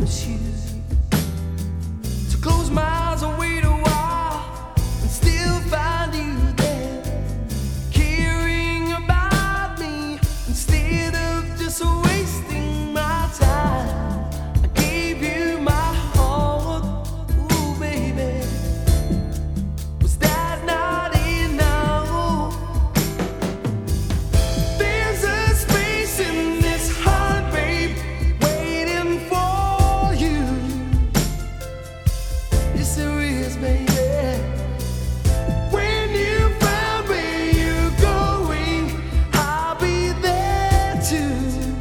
promise you to close my eyes and wait a while and still find you there, caring about me instead of just wasting my time. I gave you my heart, ooh baby, was that not enough? There's a space in this heart, babe, waiting for you. Yes, there is, baby. When you find where you're going, I'll be there too.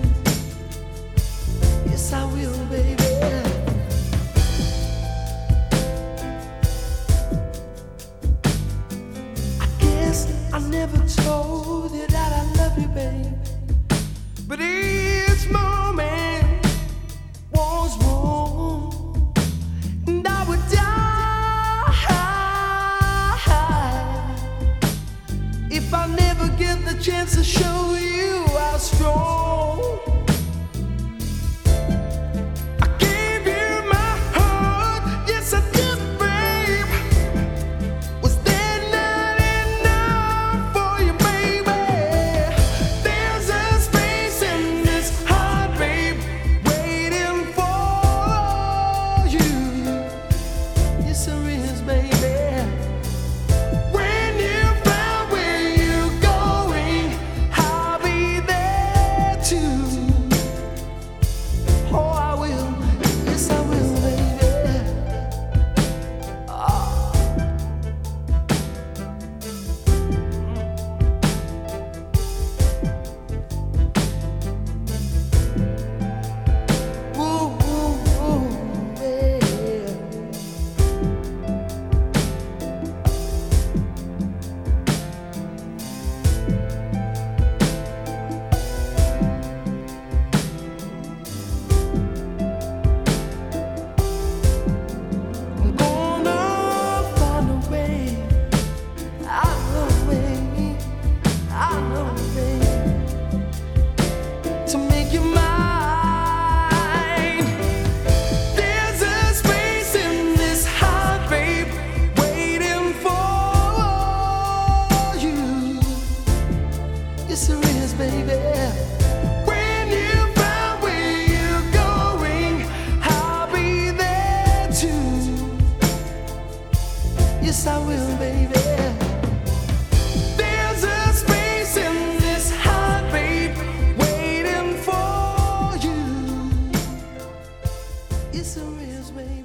Yes, I will, baby. I guess I never told you that I love you, babe, but each moment was wrong, and I would die if I never get the chance to show you how strong. I gave you my heart, yes I did, babe. Was that not enough for you, baby? There's a space in this heart, babe, waiting for you. Yes, there is, baby. When you find where you're going, I'll be there too. Oh, I will. Yes, I will, baby. Ooh, ooh, ooh, yeah. I'm gonna find a way. I know a way. I know a way to make you mine. There's a space in this heart, babe, waiting for you. Yes, there is, baby. When you find where you're going, I'll be there too. Yes, I will, baby. There's a space in this heart, babe, waiting for you. Yes, there is, baby.